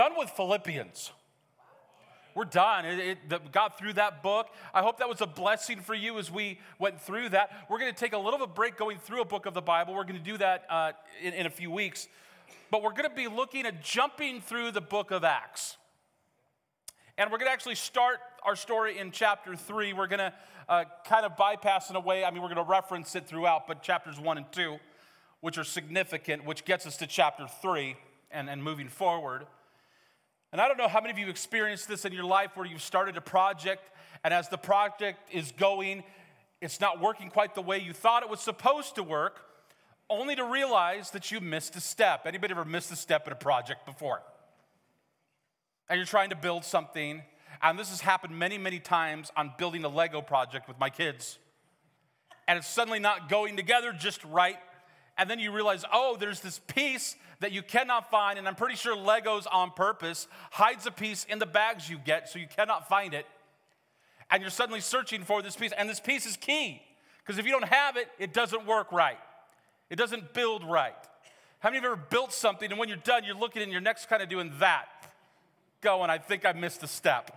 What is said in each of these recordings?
Done with Philippians. We're done. Got through that book. I hope that was a blessing for you as we went through that. We're going to take a little bit of a break going through a book of the Bible. We're going to do that in a few weeks. But we're going to be looking at jumping through the book of Acts. And we're going to actually start our story in chapter 3. We're going to kind of bypass in a way. We're going to reference it throughout, but chapters 1 and 2, which are significant, which gets us to chapter 3 and moving forward. And I don't know how many of you experienced this in your life where you've started a project, and as the project is going, it's not working quite the way you thought it was supposed to work, only to realize that you missed a step. Anybody ever missed a step in a project before? And you're trying to build something, and this has happened many, many times on building a Lego project with my kids. And it's suddenly not going together just right. And then you realize, there's this piece that you cannot find, and I'm pretty sure Legos on purpose hides a piece in the bags you get so you cannot find it. And you're suddenly searching for this piece, and this piece is key. Because if you don't have it, it doesn't work right. It doesn't build right. How many of you ever built something, and when you're done, you're looking and you're next kind of doing that? Going, I think I missed a step.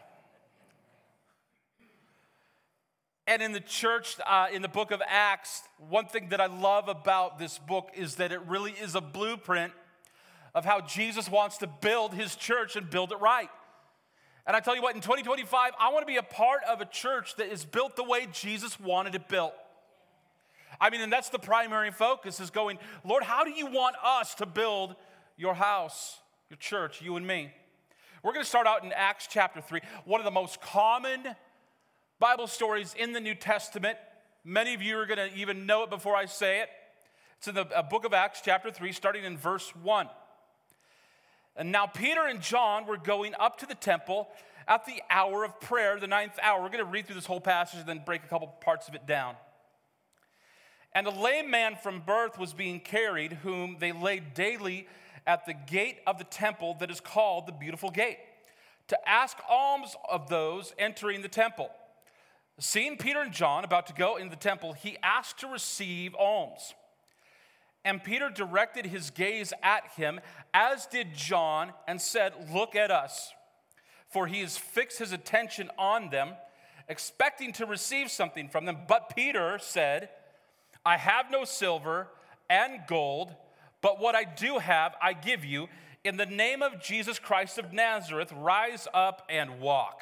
And in the church, in the book of Acts, one thing that I love about this book is that it really is a blueprint of how Jesus wants to build his church and build it right. And I tell you what, in 2025, I want to be a part of a church that is built the way Jesus wanted it built. And that's the primary focus, is going, Lord, how do you want us to build your house, your church, you and me? We're going to start out in Acts chapter 3, one of the most common Bible stories in the New Testament. Many of you are going to even know it before I say it. It's in the book of Acts chapter 3, starting in verse 1. And now Peter and John were going up to the temple at the hour of prayer, the 9th hour. We're going to read through this whole passage and then break a couple parts of it down. And a lame man from birth was being carried, whom they laid daily at the gate of the temple that is called the Beautiful Gate, to ask alms of those entering the temple. Seeing Peter and John about to go into the temple, he asked to receive alms. And Peter directed his gaze at him, as did John, and said, "Look at us." For he has fixed his attention on them, expecting to receive something from them. But Peter said, "I have no silver and gold, but what I do have, I give you. In the name of Jesus Christ of Nazareth, rise up and walk."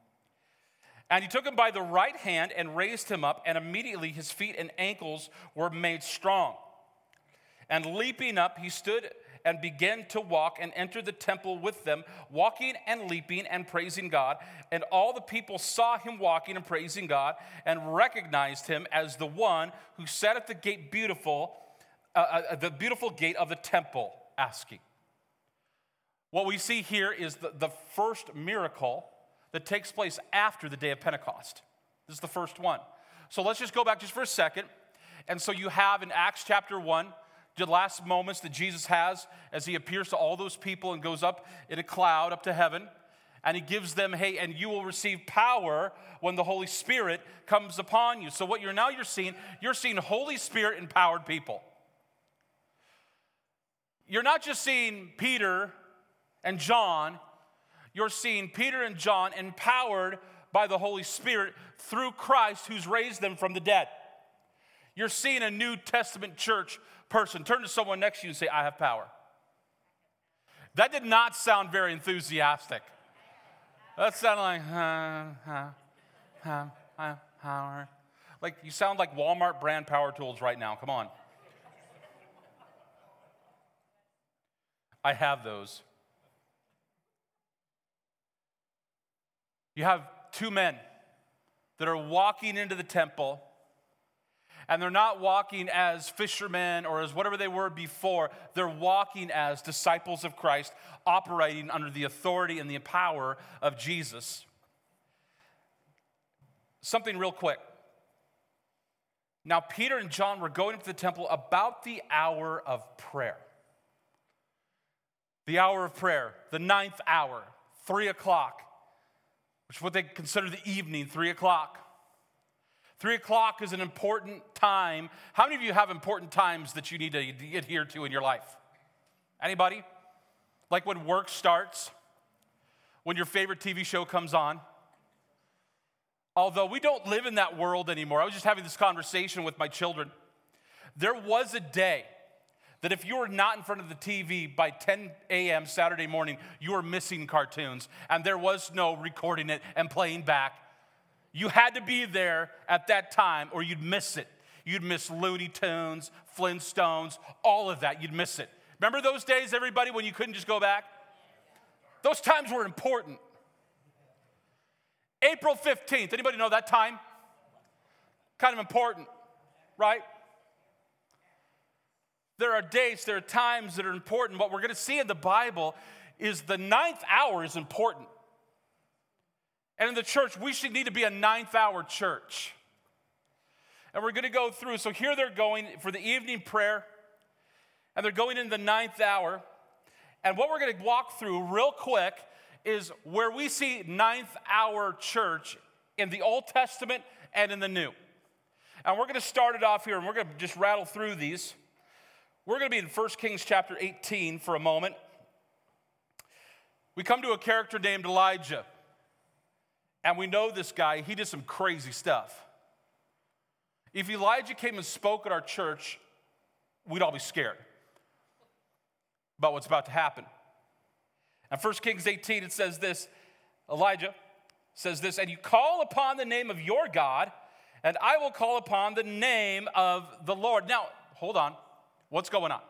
And he took him by the right hand and raised him up, and immediately his feet and ankles were made strong. And leaping up, he stood and began to walk and entered the temple with them, walking and leaping and praising God. And all the people saw him walking and praising God and recognized him as the one who sat at the gate the beautiful gate of the temple, asking. What we see here is the first miracle that takes place after the day of Pentecost. This is the first one. So let's just go back just for a second. And so you have in Acts chapter 1, the last moments that Jesus has as he appears to all those people and goes up in a cloud up to heaven. And he gives them, hey, and you will receive power when the Holy Spirit comes upon you. So what you're seeing Holy Spirit empowered people. You're not just seeing Peter and John, you're seeing Peter and John empowered by the Holy Spirit through Christ who's raised them from the dead. You're seeing a New Testament church person. Turn to someone next to you and say, "I have power." That did not sound very enthusiastic. That sounded like, I have power. Like you sound like Walmart brand power tools right now. Come on. I have those. You have two men that are walking into the temple, and they're not walking as fishermen or as whatever they were before. They're walking as disciples of Christ, operating under the authority and the power of Jesus. Something real quick. Now, Peter and John were going to the temple about the hour of prayer. The hour of prayer, the 9th hour, 3 o'clock, which is what they consider the evening, 3 o'clock. 3 o'clock is an important time. How many of you have important times that you need to adhere to in your life? Anybody? Like when work starts, when your favorite TV show comes on. Although we don't live in that world anymore. I was just having this conversation with my children. There was a day that if you were not in front of the TV by 10 a.m. Saturday morning, you were missing cartoons, and there was no recording it and playing back. You had to be there at that time or you'd miss it. You'd miss Looney Tunes, Flintstones, all of that. You'd miss it. Remember those days, everybody, when you couldn't just go back? Those times were important. April 15th, anybody know that time? Kind of important, right? There are dates, there are times that are important. What we're going to see in the Bible is the ninth hour is important. And in the church, we should need to be a ninth hour church. And we're going to go through. So here they're going for the evening prayer. And they're going in the ninth hour. And what we're going to walk through real quick is where we see ninth hour church in the Old Testament and in the New. And we're going to start it off here, and we're going to just rattle through these. We're going to be in 1 Kings chapter 18 for a moment. We come to a character named Elijah. And we know this guy, he did some crazy stuff. If Elijah came and spoke at our church, we'd all be scared about what's about to happen. In 1 Kings 18, it says this, Elijah says this, and you call upon the name of your God, and I will call upon the name of the Lord. Now, hold on. What's going on?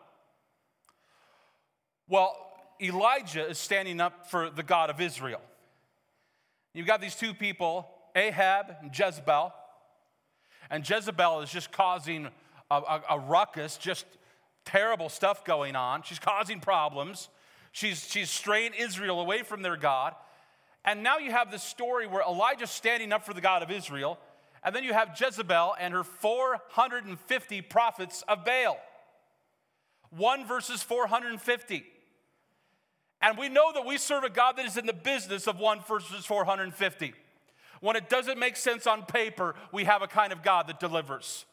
Well, Elijah is standing up for the God of Israel. You've got these two people, Ahab and Jezebel. And Jezebel is just causing a ruckus, just terrible stuff going on. She's causing problems. She's straying Israel away from their God. And now you have this story where Elijah's standing up for the God of Israel. And then you have Jezebel and her 450 prophets of Baal. 1 versus 450. And we know that we serve a God that is in the business of 1 versus 450. When it doesn't make sense on paper, we have a kind of God that delivers.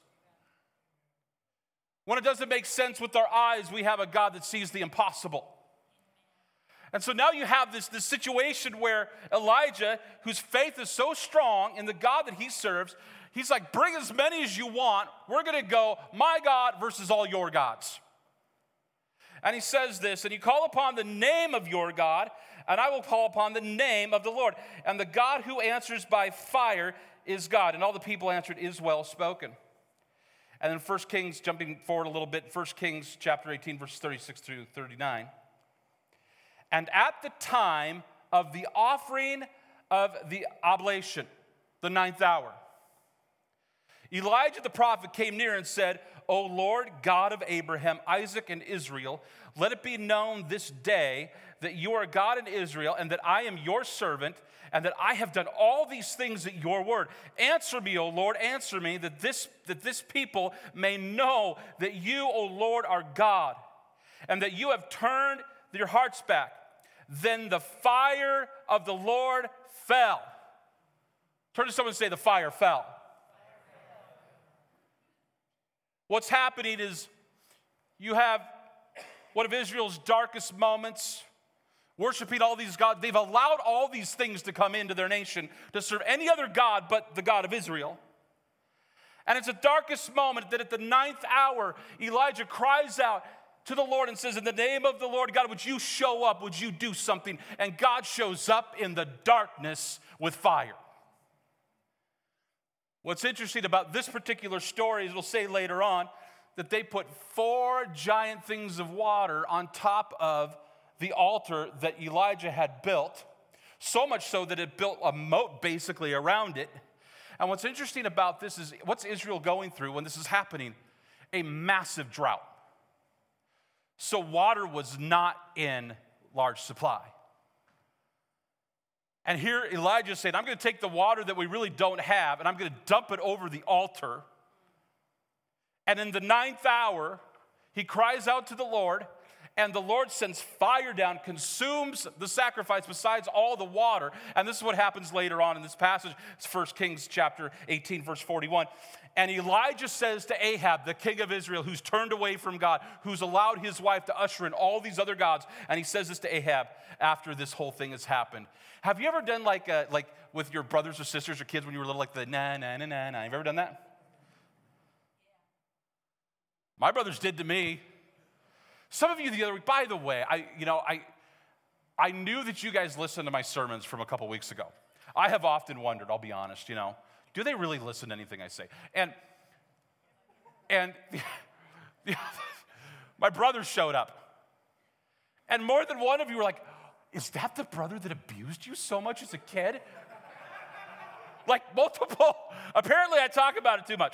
When it doesn't make sense with our eyes, we have a God that sees the impossible. And so now you have this situation where Elijah, whose faith is so strong in the God that he serves, he's like, bring as many as you want. We're going to go my God versus all your gods. And he says this, and you call upon the name of your God, and I will call upon the name of the Lord. And the God who answers by fire is God. And all the people answered, is well spoken. And then 1 Kings, jumping forward a little bit, 1 Kings chapter 18, verses 36 through 39. And at the time of the offering of the oblation, the ninth hour, Elijah the prophet came near and said, O Lord, God of Abraham, Isaac, and Israel, let it be known this day that you are God in Israel, and that I am your servant, and that I have done all these things at your word. Answer me, O Lord, answer me, that this people may know that you, O Lord, are God, and that you have turned your hearts back. Then the fire of the Lord fell. Turn to someone and say, the fire fell. What's happening is you have one of Israel's darkest moments, worshiping all these gods. They've allowed all these things to come into their nation to serve any other God but the God of Israel. And it's the darkest moment that at the ninth hour, Elijah cries out to the Lord and says, in the name of the Lord God, would you show up? Would you do something? And God shows up in the darkness with fire. What's interesting about this particular story is we'll say later on that they put 4 giant things of water on top of the altar that Elijah had built, so much so that it built a moat basically around it. And what's interesting about this is what's Israel going through when this is happening? A massive drought. So water was not in large supply. And here Elijah said, I'm going to take the water that we really don't have, and I'm going to dump it over the altar. And in the ninth hour, he cries out to the Lord, And the Lord sends fire down, consumes the sacrifice besides all the water. And this is what happens later on in this passage. It's 1 Kings chapter 18, verse 41. And Elijah says to Ahab, the king of Israel, who's turned away from God, who's allowed his wife to usher in all these other gods. And he says this to Ahab after this whole thing has happened. Have you ever done like with your brothers or sisters or kids when you were little, like the na, na, na, na, na? Have you ever done that? My brothers did to me. Some of you the other week, by the way, I knew that you guys listened to my sermons from a couple weeks ago. I have often wondered, I'll be honest, do they really listen to anything I say? And my brothers showed up. And more than one of you were like, is that the brother that abused you so much as a kid? Like multiple. Apparently I talk about it too much.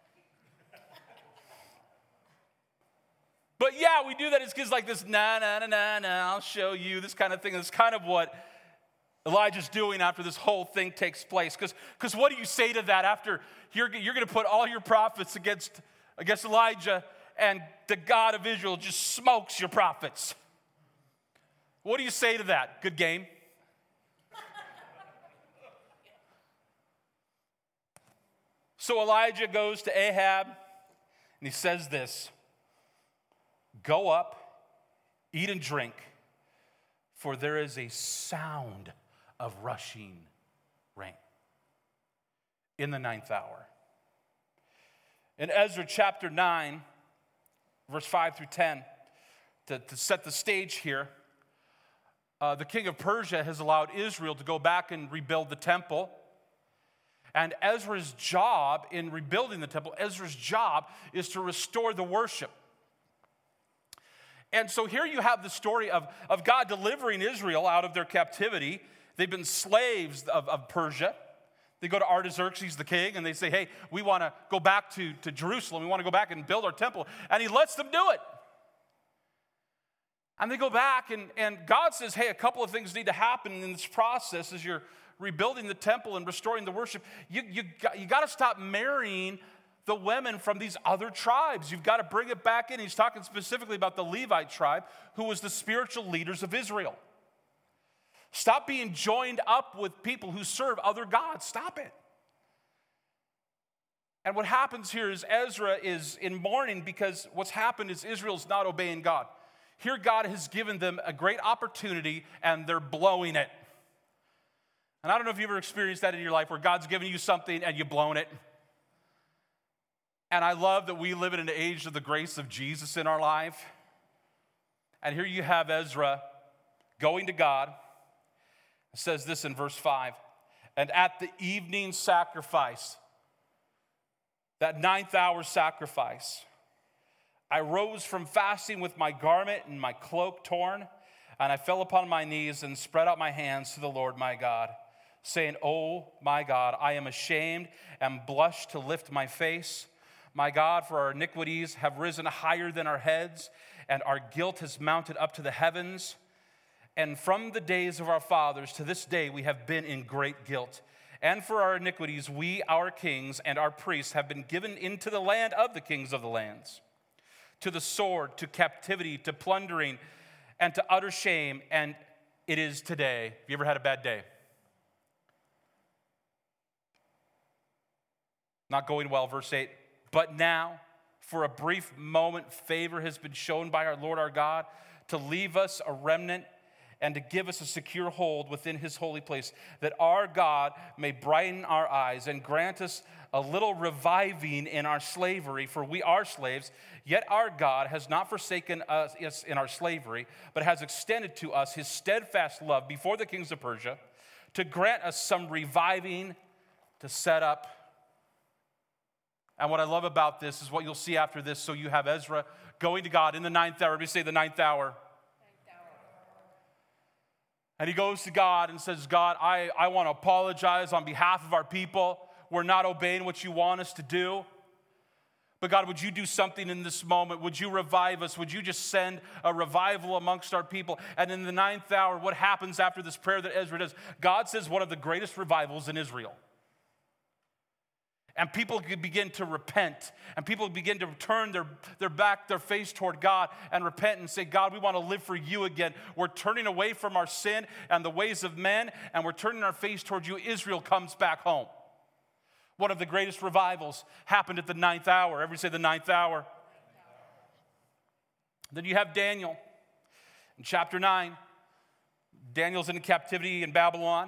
But yeah, we do that. It's because like this, na, na, na, na, na, I'll show you, this kind of thing. That's kind of what Elijah's doing after this whole thing takes place. Because what do you say to that after you're going to put all your prophets against Elijah, and the God of Israel just smokes your prophets? What do you say to that? Good game? So Elijah goes to Ahab, and he says this: go up, eat and drink, for there is a sound of rushing rain in the 9th hour. In Ezra chapter 9, verse 5 through 10, to set the stage here, the king of Persia has allowed Israel to go back and rebuild the temple. And Ezra's job in rebuilding the temple, Ezra's job is to restore the worship. And so here you have the story of God delivering Israel out of their captivity. They've been slaves of Persia. They go to Artaxerxes, the king, and they say, hey, we want to go back to Jerusalem. We want to go back and build our temple. And he lets them do it. And they go back, and God says, hey, a couple of things need to happen in this process as you're rebuilding the temple and restoring the worship. You got to stop marrying the women from these other tribes. You've got to bring it back in. He's talking specifically about the Levite tribe, who was the spiritual leaders of Israel. Stop being joined up with people who serve other gods. Stop it. And what happens here is Ezra is in mourning because what's happened is Israel's not obeying God. Here God has given them a great opportunity and they're blowing it. And I don't know if you've ever experienced that in your life where God's given you something and you've blown it. And I love that we live in an age of the grace of Jesus in our life. And here you have Ezra going to God. It says this in verse 5. And at the evening sacrifice, that 9th hour sacrifice, I rose from fasting with my garment and my cloak torn, and I fell upon my knees and spread out my hands to the Lord my God, saying, oh my God, I am ashamed and blush to lift my face. My God, for our iniquities have risen higher than our heads, and our guilt has mounted up to the heavens. And from the days of our fathers to this day we have been in great guilt. And for our iniquities we, our kings, and our priests have been given into the land of the kings of the lands, to the sword, to captivity, to plundering, and to utter shame. And it is today. Have you ever had a bad day? Not going well, verse 8. But now, for a brief moment, favor has been shown by our Lord our God to leave us a remnant and to give us a secure hold within his holy place, that our God may brighten our eyes and grant us a little reviving in our slavery, for we are slaves. Yet our God has not forsaken us in our slavery, but has extended to us his steadfast love before the kings of Persia, to grant us some reviving to set up. And what I love about this is what you'll see after this. So you have Ezra going to God in the 9th hour. We say the 9th hour. And he goes to God and says, God, I want to apologize on behalf of our people. We're not obeying what you want us to do. But God, would you do something in this moment? Would you revive us? Would you just send a revival amongst our people? And in the 9th hour, what happens after this prayer that Ezra does? God says one of the greatest revivals in Israel. And people could begin to repent. And people begin to turn their face toward God and repent and say, God, we want to live for you again. We're turning away from our sin and the ways of men, and we're turning our face toward you. Israel comes back home. One of the greatest revivals happened at the 9th hour. Everybody say the 9th hour. Then you have Daniel. In chapter 9, Daniel's in captivity in Babylon.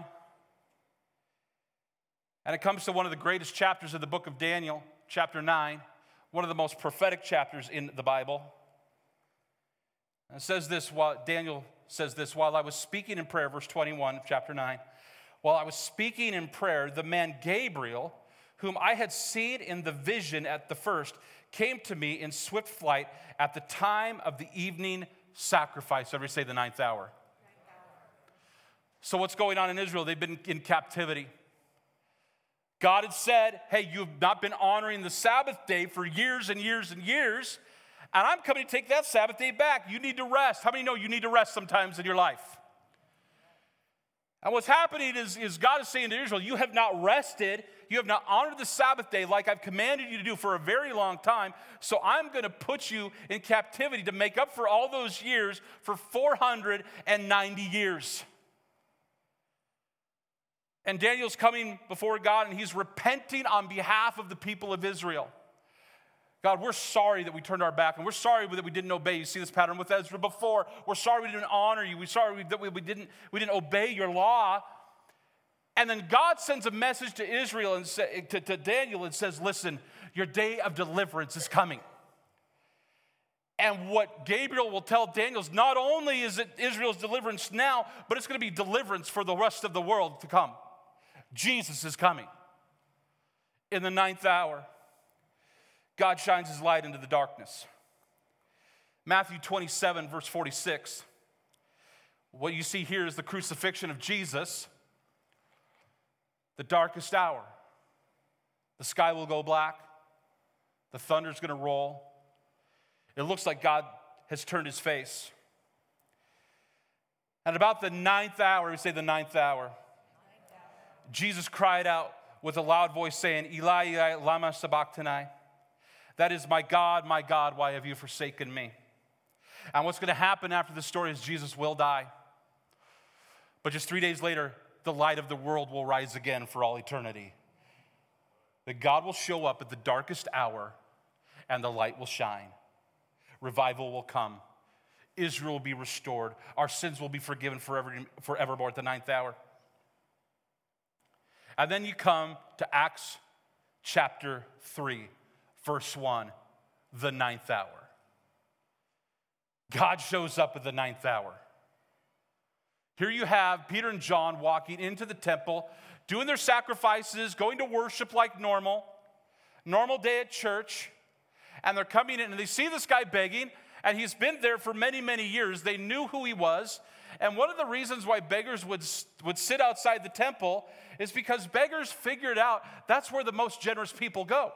And it comes to one of the greatest chapters of the book of Daniel, chapter 9, one of the most prophetic chapters in the Bible. And it says this, Daniel says this, while I was speaking in prayer, verse 21 of chapter 9, while I was speaking in prayer, the man Gabriel, whom I had seen in the vision at the first, came to me in swift flight at the time of the evening sacrifice. Everybody say the 9th hour. So what's going on in Israel? They've been in captivity. God had said, hey, you've not been honoring the Sabbath day for years and years and years, and I'm coming to take that Sabbath day back. You need to rest. How many know you need to rest sometimes in your life? And what's happening is God is saying to Israel, you have not rested, you have not honored the Sabbath day like I've commanded you to do for a very long time, so I'm going to put you in captivity to make up for all those years for 490 years. And Daniel's coming before God, and he's repenting on behalf of the people of Israel. God, we're sorry that we turned our back, and we're sorry that we didn't obey. You see this pattern with Ezra before. We're sorry we didn't honor you. We're sorry that we didn't obey your law. And then God sends a message to Israel and to Daniel and says, listen, your day of deliverance is coming. And what Gabriel will tell Daniel is not only is it Israel's deliverance now, but it's going to be deliverance for the rest of the world to come. Jesus is coming. In the 9th hour, God shines his light into the darkness. Matthew 27, verse 46. What you see here is the crucifixion of Jesus, the darkest hour. The sky will go black. The thunder's going to roll. It looks like God has turned his face. At about the 9th hour, we say the 9th hour, Jesus cried out with a loud voice saying, Eli, Eli, lama sabachthani. That is, my God, why have you forsaken me? And what's going to happen after this story is Jesus will die. But just 3 days later, the light of the world will rise again for all eternity. That God will show up at the darkest hour and the light will shine. Revival will come. Israel will be restored. Our sins will be forgiven forevermore at the 9th hour. And then you come to Acts chapter 3, verse 1, the 9th hour. God shows up at the 9th hour. Here you have Peter and John walking into the temple, doing their sacrifices, going to worship like normal day at church, and they're coming in and they see this guy begging, and he's been there for many, many years. They knew who he was. And one of the reasons why beggars would sit outside the temple is because beggars figured out that's where the most generous people go.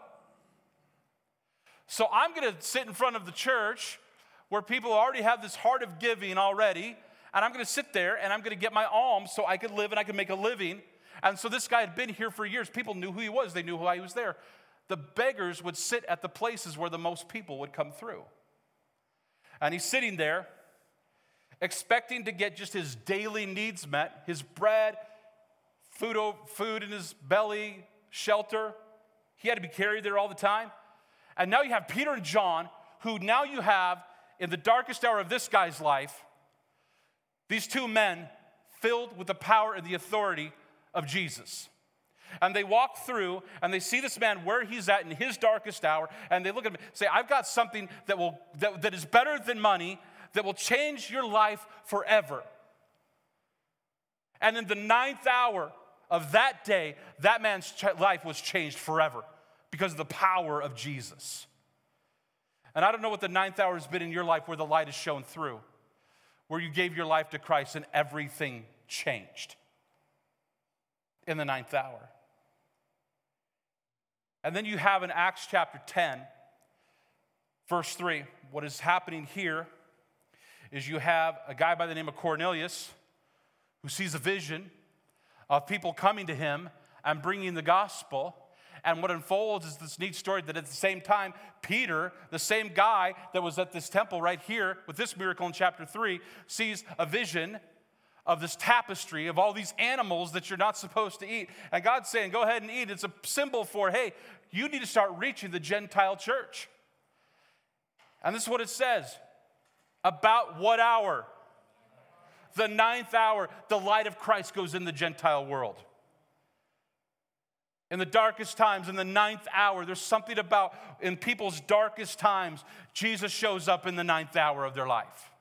So I'm going to sit in front of the church where people already have this heart of giving already, and I'm going to sit there and I'm going to get my alms so I could live and I could make a living. And so this guy had been here for years. People knew who he was. They knew why he was there. The beggars would sit at the places where the most people would come through. And he's sitting there, expecting to get just his daily needs met, his bread, food in his belly, shelter. He had to be carried there all the time. And now you have Peter and John, who now you have, in the darkest hour of this guy's life, these two men filled with the power and the authority of Jesus. And they walk through and they see this man where he's at in his darkest hour, and they look at him and say, I've got something that is better than money, that will change your life forever. And in the 9th hour of that day, that man's life was changed forever because of the power of Jesus. And I don't know what the 9th hour has been in your life where the light is shown through, where you gave your life to Christ and everything changed in the 9th hour. And then you have in Acts chapter 10, verse 3, what is happening here is you have a guy by the name of Cornelius who sees a vision of people coming to him and bringing the gospel. And what unfolds is this neat story that at the same time, Peter, the same guy that was at this temple right here with this miracle in chapter 3, sees a vision of this tapestry of all these animals that you're not supposed to eat. And God's saying, go ahead and eat. It's a symbol for, hey, you need to start reaching the Gentile church. And this is what it says. About what hour? The 9th hour, the light of Christ goes in the Gentile world. In the darkest times, in the 9th hour, there's something about, in people's darkest times, Jesus shows up in the 9th hour of their life.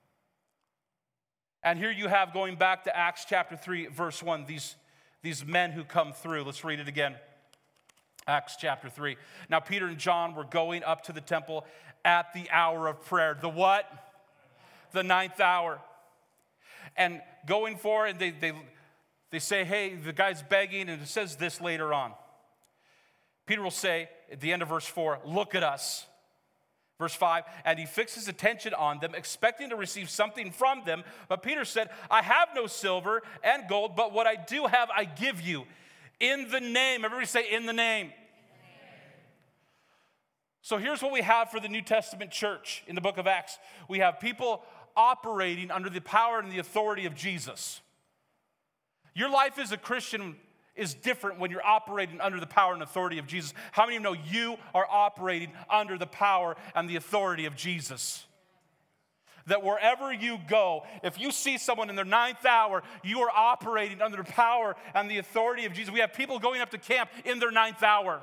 And here you have, going back to Acts chapter 3, verse 1, these men who come through. Let's read it again. Acts chapter 3. Now Peter and John were going up to the temple at the hour of prayer. The what? The 9th hour. And going forward, they say, hey, the guy's begging, and it says this later on. Peter will say, at the end of verse 4, look at us. Verse 5, and he fixed his attention on them, expecting to receive something from them. But Peter said, I have no silver and gold, but what I do have, I give you. In the name, everybody say, in the name. So here's what we have for the New Testament church in the book of Acts. We have people operating under the power and the authority of Jesus. Your life as a Christian is different when you're operating under the power and authority of Jesus. How many of you know you are operating under the power and the authority of Jesus? That wherever you go, if you see someone in their 9th hour, you are operating under the power and the authority of Jesus. We have people going up to camp in their 9th hour.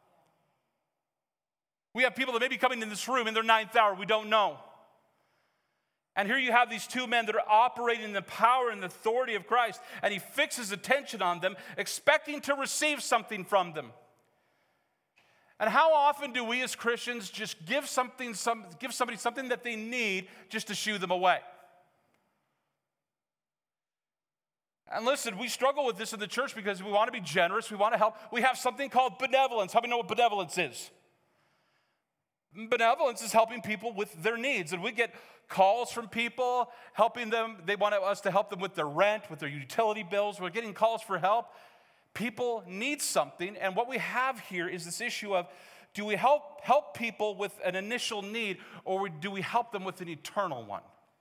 We have people that may be coming in this room in their 9th hour. We don't know. And here you have these two men that are operating in the power and the authority of Christ, and he fixes attention on them, expecting to receive something from them. And how often do we as Christians just give somebody something that they need just to shoo them away? And listen, we struggle with this in the church because we want to be generous, we want to help. We have something called benevolence. How many know what benevolence is? Benevolence is helping people with their needs. And we get calls from people, helping them. They want us to help them with their rent, with their utility bills. We're getting calls for help. People need something. And what we have here is this issue of, do we help people with an initial need, or do we help them with an eternal one?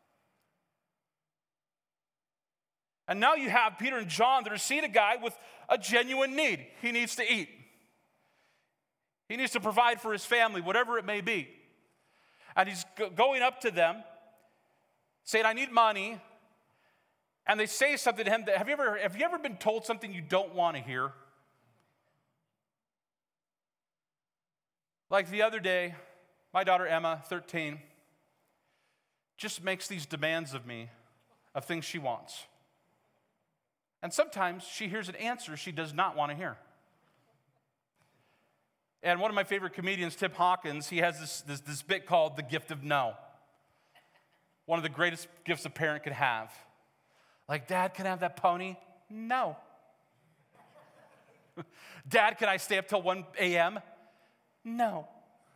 And now you have Peter and John that are seeing a guy with a genuine need. He needs to eat. He needs to provide for his family, whatever it may be. And he's going up to them, saying, I need money. And they say something to him that, have you ever been told something you don't want to hear? Like the other day, my daughter Emma, 13, just makes these demands of me of things she wants. And sometimes she hears an answer she does not want to hear. And one of my favorite comedians, Tim Hawkins, he has this bit called The Gift of No. One of the greatest gifts a parent could have. Like, Dad, can I have that pony? No. Dad, can I stay up till 1 a.m.? No.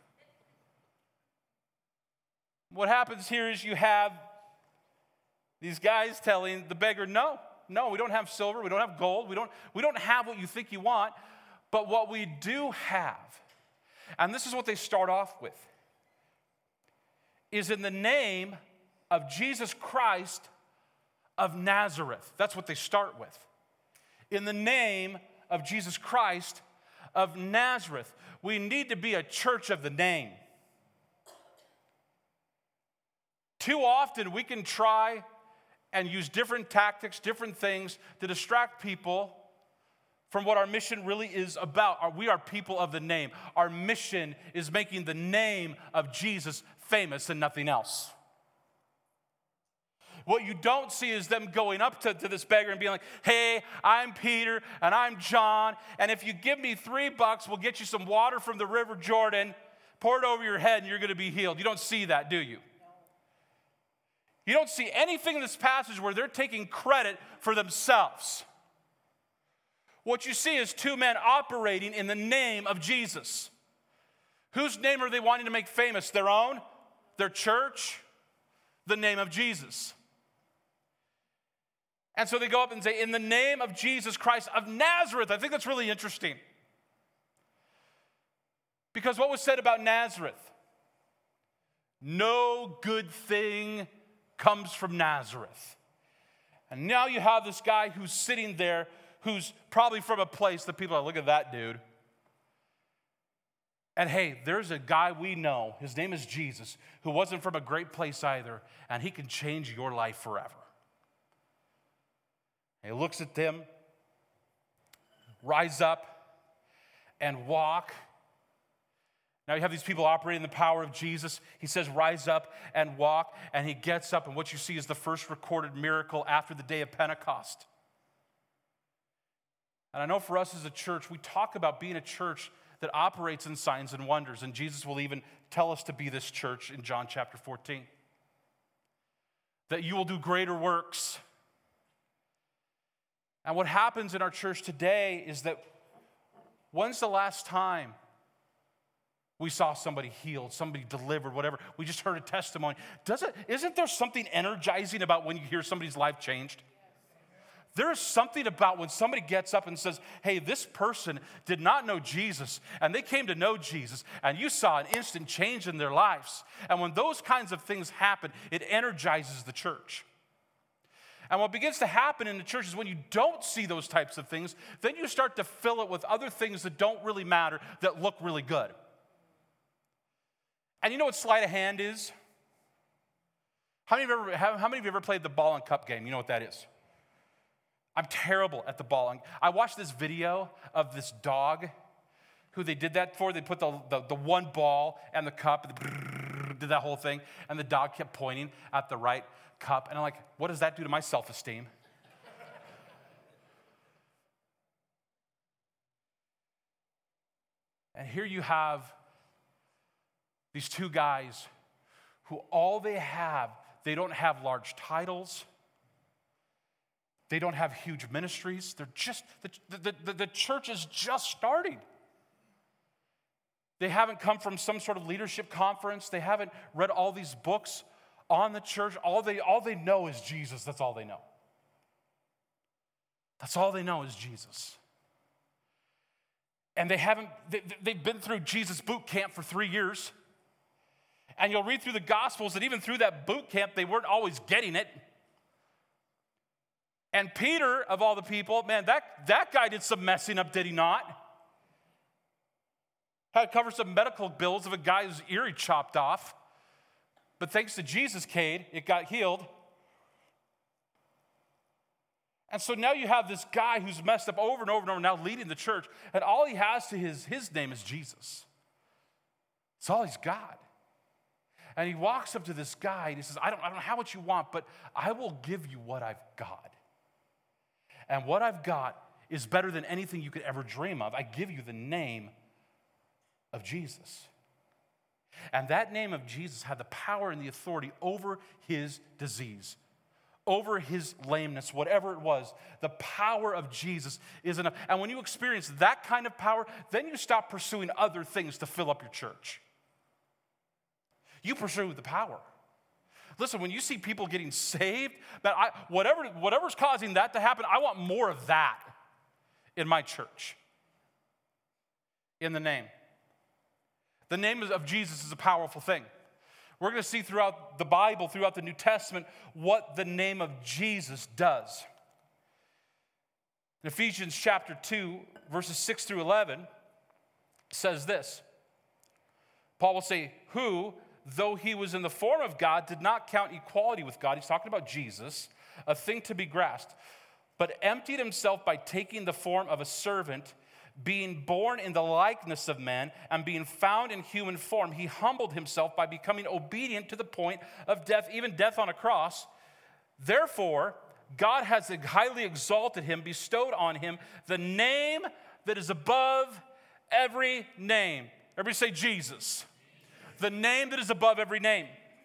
What happens here is you have these guys telling the beggar, no, we don't have silver, we don't have gold, we don't have what you think you want. But what we do have, and this is what they start off with, is in the name of Jesus Christ of Nazareth. That's what they start with. In the name of Jesus Christ of Nazareth. We need to be a church of the name. Too often we can try and use different tactics, different things to distract people from what our mission really is about. We are people of the name. Our mission is making the name of Jesus famous and nothing else. What you don't see is them going up to this beggar and being like, hey, I'm Peter and I'm John, and if you give me $3, we'll get you some water from the River Jordan, pour it over your head, and you're going to be healed. You don't see that, do you? You don't see anything in this passage where they're taking credit for themselves. What you see is two men operating in the name of Jesus. Whose name are they wanting to make famous? Their own? Their church? The name of Jesus. And so they go up and say, in the name of Jesus Christ of Nazareth. I think that's really interesting. Because what was said about Nazareth? No good thing comes from Nazareth. And now you have this guy who's sitting there, who's probably from a place that people are, look at that dude. And hey, there's a guy we know, his name is Jesus, who wasn't from a great place either, and he can change your life forever. And he looks at them, rise up and walk. Now you have these people operating in the power of Jesus. He says, rise up and walk, and he gets up, and what you see is the first recorded miracle after the day of Pentecost. And I know for us as a church, we talk about being a church that operates in signs and wonders, and Jesus will even tell us to be this church in John chapter 14. That you will do greater works. And what happens in our church today is that when's the last time we saw somebody healed, somebody delivered, whatever? We just heard a testimony. Isn't there something energizing about when you hear somebody's life changed? There is something about when somebody gets up and says, hey, this person did not know Jesus, and they came to know Jesus, and you saw an instant change in their lives. And when those kinds of things happen, it energizes the church. And what begins to happen in the church is when you don't see those types of things, then you start to fill it with other things that don't really matter, that look really good. And you know what sleight of hand is? How many of you ever played the ball and cup game? You know what that is? I'm terrible at the ball. I watched this video of this dog who they did that for. They put the one ball and the cup, and did that whole thing, and the dog kept pointing at the right cup. And I'm like, what does that do to my self-esteem? And here you have these two guys who all they don't have large titles. They don't have huge ministries. They're just, the church is just starting. They haven't come from some sort of leadership conference. They haven't read all these books on the church. All they know is Jesus. That's all they know. That's all they know is Jesus. And they've been through Jesus boot camp for 3 years. And you'll read through the Gospels that even through that boot camp, they weren't always getting it. And Peter, of all the people, man, that guy did some messing up, did he not? Had to cover some medical bills of a guy whose ear he chopped off. But thanks to Jesus, Cade, it got healed. And so now you have this guy who's messed up over and over and over, now leading the church, and all he has to his name is Jesus. It's all he's got. And he walks up to this guy and he says, I don't know how much you want, but I will give you what I've got. And what I've got is better than anything you could ever dream of. I give you the name of Jesus. And that name of Jesus had the power and the authority over his disease, over his lameness, whatever it was. The power of Jesus is enough. And when you experience that kind of power, then you stop pursuing other things to fill up your church. You pursue the power. Listen, when you see people getting saved, whatever's causing that to happen, I want more of that in my church. In the name. The name of Jesus is a powerful thing. We're going to see throughout the Bible, throughout the New Testament, what the name of Jesus does. In Ephesians chapter 2, verses 6 through 11, says this. Paul will say, who, though he was in the form of God, did not count equality with God, he's talking about Jesus, a thing to be grasped, but emptied himself by taking the form of a servant, being born in the likeness of men, and being found in human form, he humbled himself by becoming obedient to the point of death, even death on a cross. Therefore, God has highly exalted him, bestowed on him the name that is above every name. Everybody say Jesus. The name that is above every name.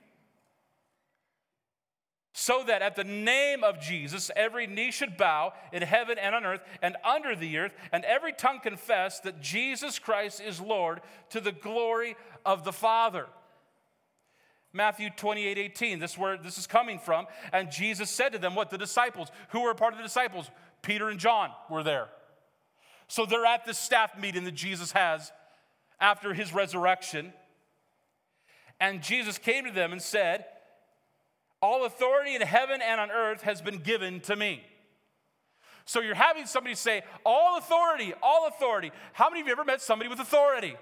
So that at the name of Jesus, every knee should bow in heaven and on earth and under the earth, and every tongue confess that Jesus Christ is Lord, to the glory of the Father. Matthew 28:18, this is where this is coming from. And Jesus said to them, what? The disciples. Who were a part of the disciples? Peter and John were there. So they're at this staff meeting that Jesus has. after his resurrection. And Jesus came to them and said, all authority in heaven and on earth has been given to me. So you're having somebody say, all authority, all authority. How many of you ever met somebody with authority?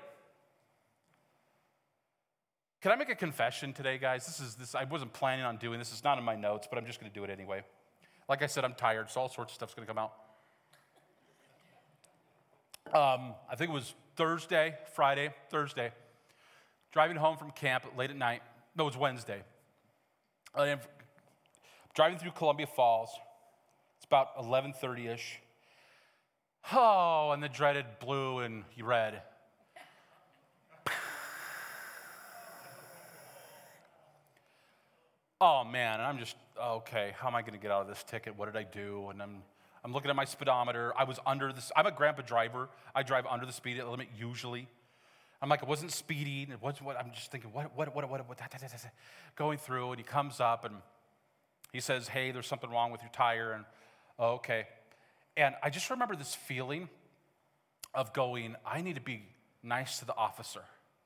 Can I make a confession today, guys? I wasn't planning on doing this. It's not in my notes, but I'm just going to do it anyway. Like I said, I'm tired, so all sorts of stuff's going to come out. I think it was Thursday, driving home from camp late at night. No, it was Wednesday. I'm driving through Columbia Falls. It's about 11:30-ish. Oh, and the dreaded blue and red. Oh, man, and I'm just, okay, how am I going to get out of this ticket? What did I do? And I'm looking at my speedometer. I'm a grandpa driver. I drive under the speed limit usually. I'm like, it wasn't speeding. I'm just thinking, what, going through, and he comes up and he says, hey, there's something wrong with your tire. And, oh, okay. And I just remember this feeling of going, I need to be nice to the officer.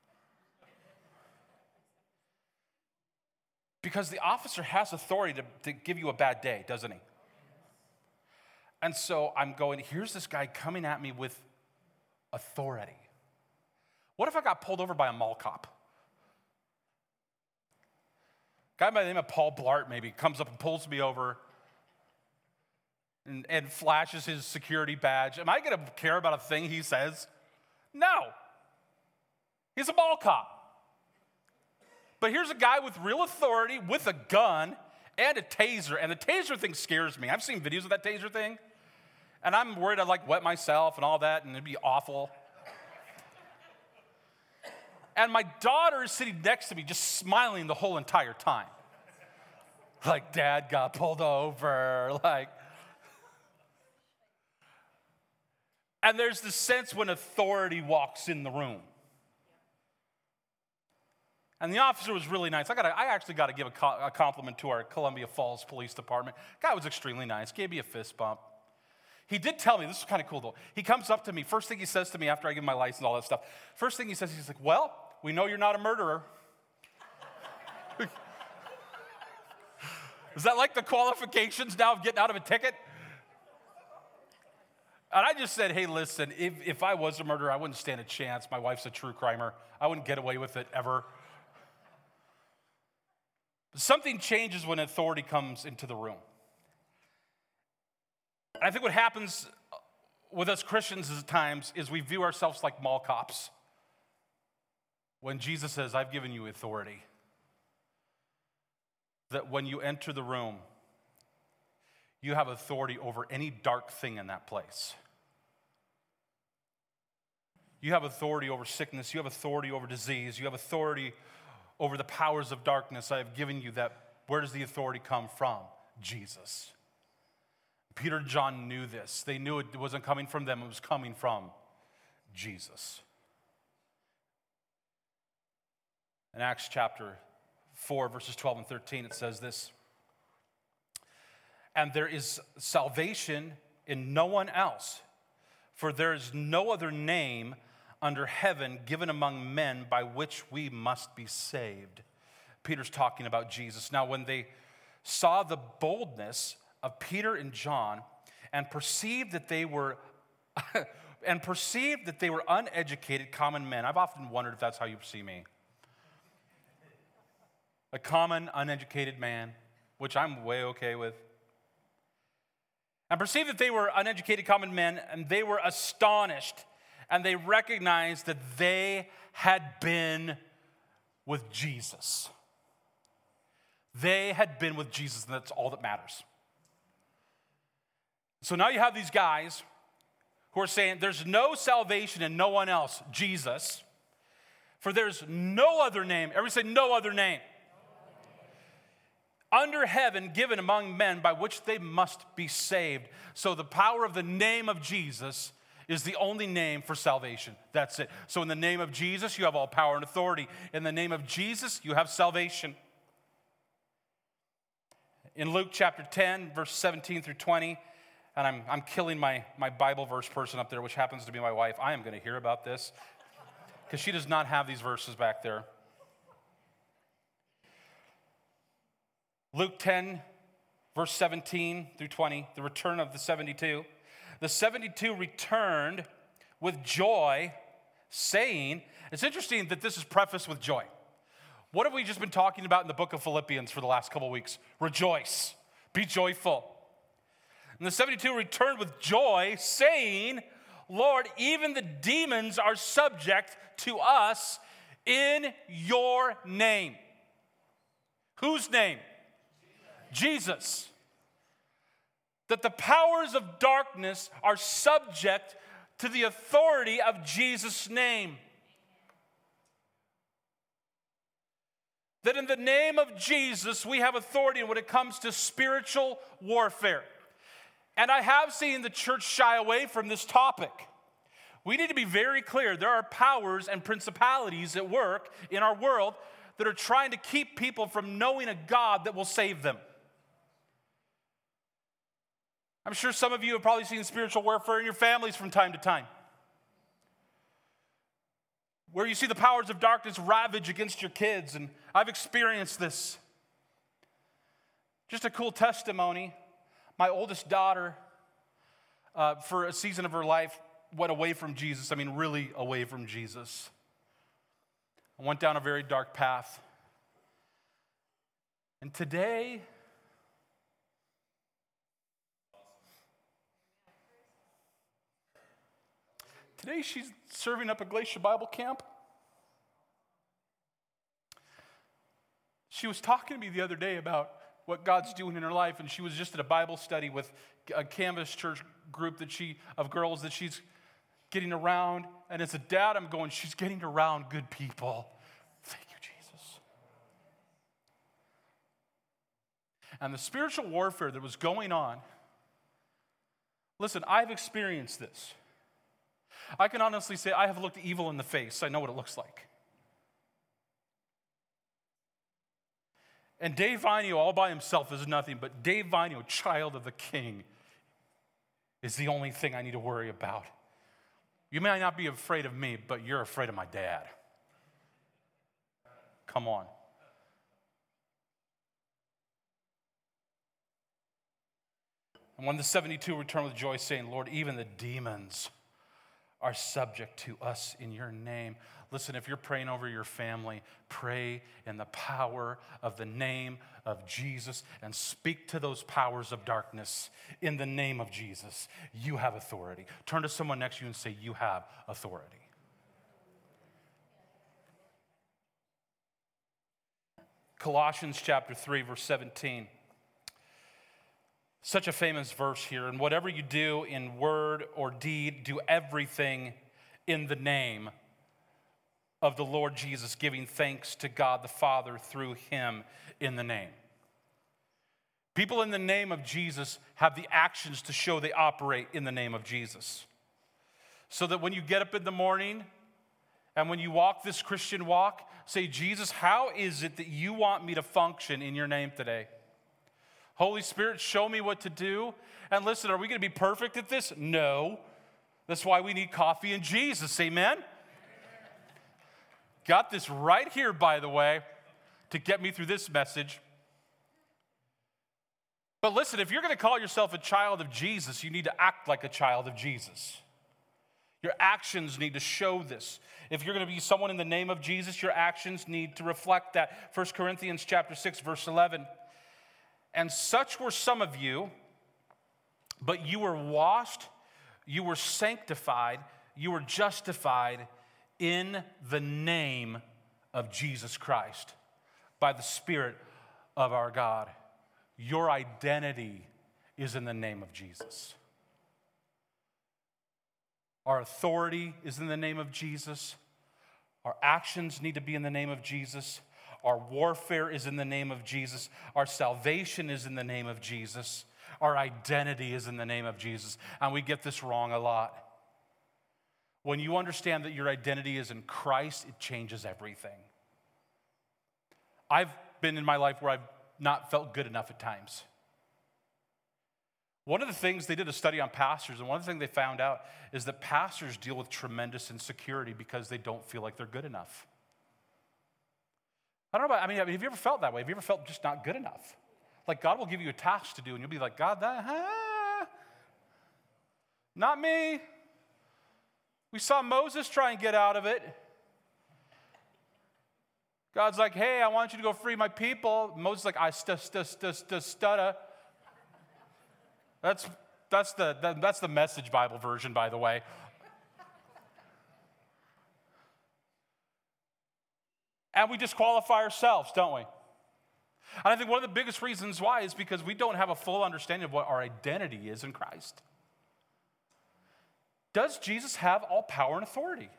Because the officer has authority to give you a bad day, doesn't he? And so I'm going, here's this guy coming at me with authority. What if I got pulled over by a mall cop? Guy by the name of Paul Blart maybe comes up and pulls me over and flashes his security badge. Am I going to care about a thing he says? No. He's a mall cop. But here's a guy with real authority, with a gun, and a taser. And the taser thing scares me. I've seen videos of that taser thing. And I'm worried I'd wet myself and all that, and it'd be awful. And my daughter is sitting next to me just smiling the whole entire time. Like, Dad got pulled over. And there's this sense when authority walks in the room. And the officer was really nice. I actually got to give a compliment to our Columbia Falls Police Department. Guy was extremely nice, gave me a fist bump. He did tell me, this is kind of cool though. He comes up to me, first thing he says to me after I give him my license and all that stuff. First thing he says, he's like, well, we know you're not a murderer. Is that like the qualifications now of getting out of a ticket? And I just said, hey, listen, if I was a murderer, I wouldn't stand a chance. My wife's a true crimer. I wouldn't get away with it ever. Something changes when authority comes into the room. And I think what happens with us Christians at times is we view ourselves like mall cops. When Jesus says, I've given you authority, that when you enter the room, you have authority over any dark thing in that place. You have authority over sickness. You have authority over disease. You have authority over the powers of darkness. I have given you that. Where does the authority come from? Jesus. Peter and John knew this. They knew it wasn't coming from them. It was coming from Jesus. In Acts chapter 4, verses 12 and 13, it says this. And there is salvation in no one else, for there is no other name under heaven given among men by which we must be saved. Peter's talking about Jesus. Now, when they saw the boldness of Peter and John and perceived that they were uneducated common men. I've often wondered if that's how you see me. A common, uneducated man, which I'm way okay with. And perceived that they were uneducated common men, and they were astonished, and they recognized that they had been with Jesus. They had been with Jesus, and that's all that matters. So now you have these guys who are saying there's no salvation in no one else, Jesus, for there's no other name. Everybody say no other name. Under heaven given among men by which they must be saved. So the power of the name of Jesus is the only name for salvation. That's it. So in the name of Jesus, you have all power and authority. In the name of Jesus, you have salvation. In Luke chapter 10, verse 17 through 20, and I'm killing my Bible verse person up there, which happens to be my wife. I am going to hear about this. because she does not have these verses back there. Luke 10, verse 17 through 20, the return of the 72. The 72 returned with joy, saying, it's interesting that this is prefaced with joy. What have we just been talking about in the book of Philippians for the last couple of weeks? Rejoice, be joyful. And the 72 returned with joy, saying, Lord, even the demons are subject to us in your name. Whose name? Jesus. That the powers of darkness are subject to the authority of Jesus' name. That in the name of Jesus, we have authority when it comes to spiritual warfare. And I have seen the church shy away from this topic. We need to be very clear. There are powers and principalities at work in our world that are trying to keep people from knowing a God that will save them. I'm sure some of you have probably seen spiritual warfare in your families from time to time, where you see the powers of darkness ravage against your kids, and I've experienced this. Just a cool testimony. My oldest daughter, for a season of her life, went away from Jesus. I mean, really away from Jesus. I went down a very dark path. And today, she's serving up at Glacier Bible Camp. She was talking to me the other day about what God's doing in her life, and she was just at a Bible study with a Canvas Church group of girls that she's getting around. And as a dad, I'm going, she's getting around good people. Thank you, Jesus. And the spiritual warfare that was going on, listen, I've experienced this. I can honestly say I have looked evil in the face. I know what it looks like. And Dave Vinio all by himself is nothing, but Dave Vinio, child of the King, is the only thing I need to worry about. You may not be afraid of me, but you're afraid of my dad. Come on. And when the 72 returned with joy, saying, Lord, even the demons are subject to us in your name. Listen, if you're praying over your family, pray in the power of the name of Jesus and speak to those powers of darkness in the name of Jesus. You have authority. Turn to someone next to you and say, you have authority. Colossians chapter 3, verse 17. Such a famous verse here. And whatever you do in word or deed, do everything in the name of the Lord Jesus, giving thanks to God the Father through him in the name. People in the name of Jesus have the actions to show they operate in the name of Jesus. So that when you get up in the morning and when you walk this Christian walk, say, Jesus, how is it that you want me to function in your name today? Holy Spirit, show me what to do. And listen, are we going to be perfect at this? No. That's why we need coffee and Jesus. Amen? Got this right here, by the way, to get me through this message. But listen, if you're going to call yourself a child of Jesus, you need to act like a child of Jesus. Your actions need to show this. If you're going to be someone in the name of Jesus, your actions need to reflect that. 1 Corinthians chapter 6, verse 11. And such were some of you, but you were washed, you were sanctified, you were justified in the name of Jesus Christ by the Spirit of our God. Your identity is in the name of Jesus. Our authority is in the name of Jesus. Our actions need to be in the name of Jesus. Our warfare is in the name of Jesus. Our salvation is in the name of Jesus. Our identity is in the name of Jesus. And we get this wrong a lot. When you understand that your identity is in Christ, it changes everything. I've been in my life where I've not felt good enough at times. One of the things, they did a study on pastors, and one of the things they found out is that pastors deal with tremendous insecurity because they don't feel like they're good enough. I don't know about, have you ever felt that way? Have you ever felt just not good enough? Like God will give you a task to do, and you'll be like, God, not me. We saw Moses try and get out of it. God's like, hey, I want you to go free my people. Moses is like, I stutter. That's the Message Bible version, by the way. And we disqualify ourselves, don't we? And I think one of the biggest reasons why is because we don't have a full understanding of what our identity is in Christ. Does Jesus have all power and authority?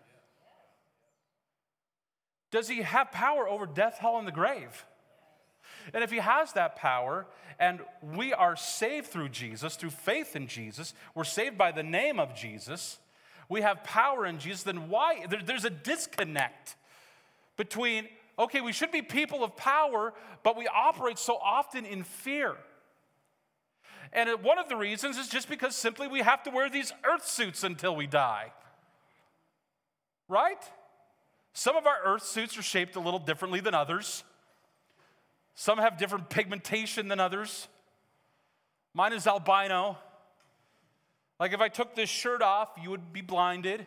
Does he have power over death, hell, and the grave? And if he has that power, and we are saved through Jesus, through faith in Jesus, we're saved by the name of Jesus, we have power in Jesus, then why? There's a disconnect between, okay, we should be people of power, but we operate so often in fear. And one of the reasons is just because simply we have to wear these earth suits until we die. Right? Some of our earth suits are shaped a little differently than others. Some have different pigmentation than others. Mine is albino. Like if I took this shirt off, you would be blinded.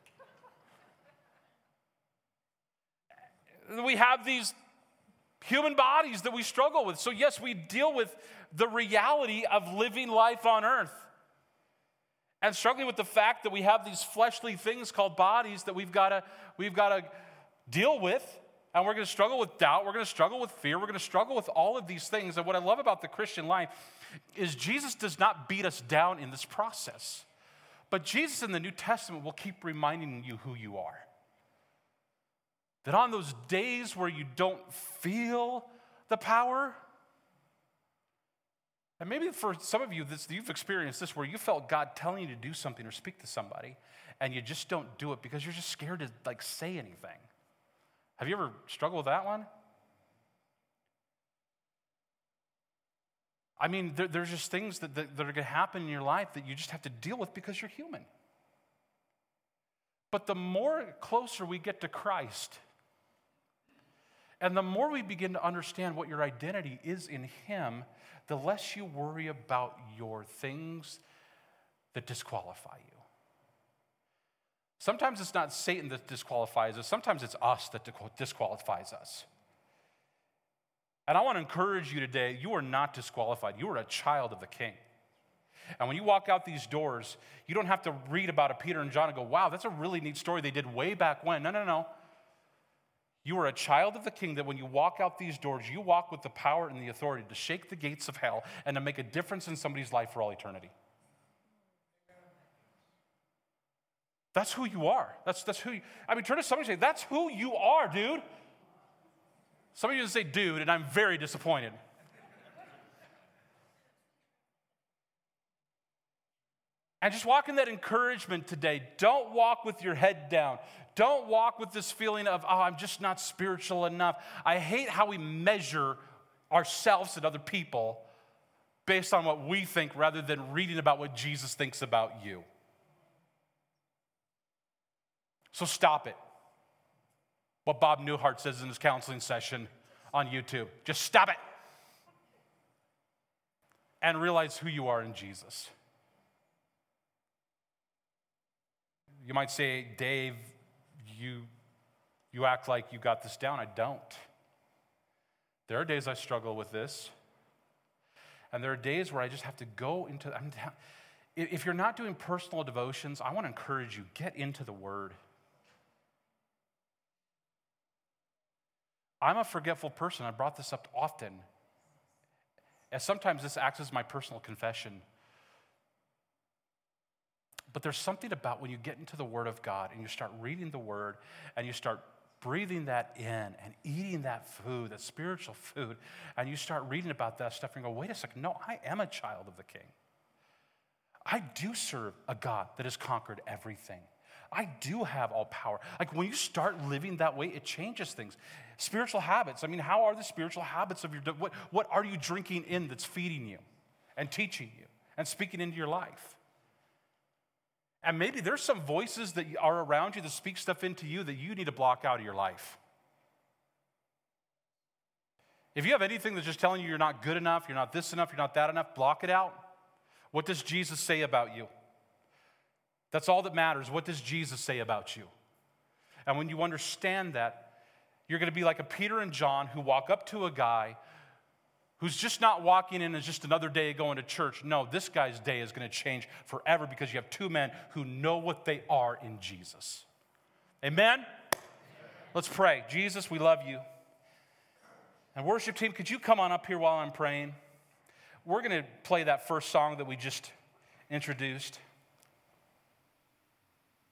We have these human bodies that we struggle with. So yes, we deal with the reality of living life on earth and struggling with the fact that we have these fleshly things called bodies that we've got to deal with. And we're going to struggle with doubt. We're going to struggle with fear. We're going to struggle with all of these things. And what I love about the Christian life is Jesus does not beat us down in this process. But Jesus in the New Testament will keep reminding you who you are. That on those days where you don't feel the power, and maybe for some of you, you've experienced this where you felt God telling you to do something or speak to somebody, and you just don't do it because you're just scared to say anything. Have you ever struggled with that one? There's just things that are going to happen in your life that you just have to deal with because you're human. But the more closer we get to Christ, and the more we begin to understand what your identity is in Him, the less you worry about your things that disqualify you. Sometimes it's not Satan that disqualifies us. Sometimes it's us that disqualifies us. And I want to encourage you today, you are not disqualified. You are a child of the King. And when you walk out these doors, you don't have to read about a Peter and John and go, wow, that's a really neat story they did way back when. No. You are a child of the King that when you walk out these doors, you walk with the power and the authority to shake the gates of hell and to make a difference in somebody's life for all eternity. That's who you are. That's who you, turn to somebody and say, that's who you are, dude. Some of you say, dude, and I'm very disappointed. And just walk in that encouragement today. Don't walk with your head down. Don't walk with this feeling of, I'm just not spiritual enough. I hate how we measure ourselves and other people based on what we think rather than reading about what Jesus thinks about you. So stop it. What Bob Newhart says in his counseling session on YouTube. Just stop it. And realize who you are in Jesus. You might say, Dave, you act like you got this down. I don't. There are days I struggle with this. And there are days where I just have to go into, if you're not doing personal devotions, I want to encourage you, get into the Word. I'm a forgetful person. I brought this up often. And sometimes this acts as my personal confession. But there's something about when you get into the Word of God and you start reading the Word and you start breathing that in and eating that food, that spiritual food, and you start reading about that stuff and go, wait a second, no, I am a child of the King. I do serve a God that has conquered everything. I do have all power. Like when you start living that way, it changes things. Spiritual habits. How are the spiritual habits of your, what are you drinking in that's feeding you and teaching you and speaking into your life. And maybe there's some voices that are around you that speak stuff into you that you need to block out of your life. If you have anything that's just telling you you're not good enough, you're not this enough, you're not that enough, block it out. What does Jesus say about you? That's all that matters. What does Jesus say about you? And when you understand that, you're going to be like a Peter and John who walk up to a guy who's just not walking in as just another day going to church. No, this guy's day is going to change forever because you have two men who know what they are in Jesus. Amen? Let's pray. Jesus, we love you. And worship team, could you come on up here while I'm praying? We're going to play that first song that we just introduced.